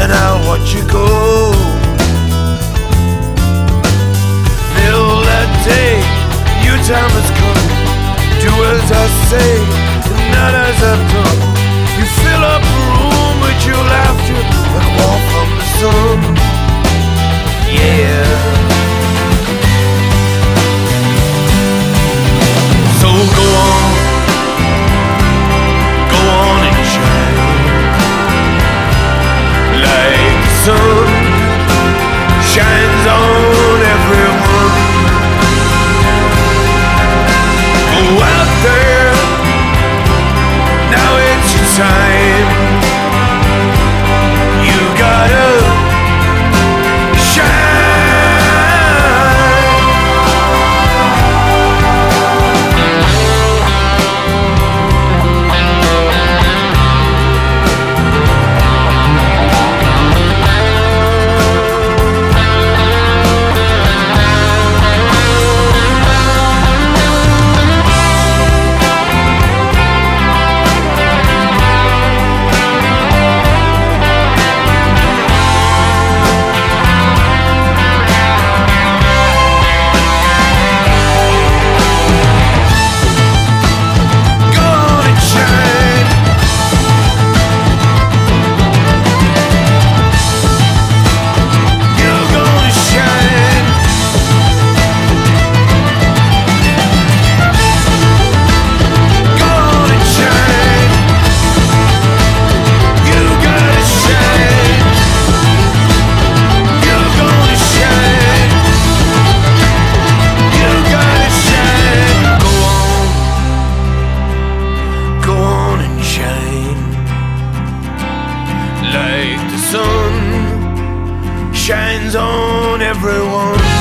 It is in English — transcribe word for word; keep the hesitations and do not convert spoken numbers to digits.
and I'll watch you go. Fill that day, your time has come. Do as I say, and not as I've done. You fill up a room with your laughter like warmth from the sun. Yeah. So go on, go on and shine like the sun shines on everyone. Go out there, now it's your time. You gotta like the sun shines on everyone.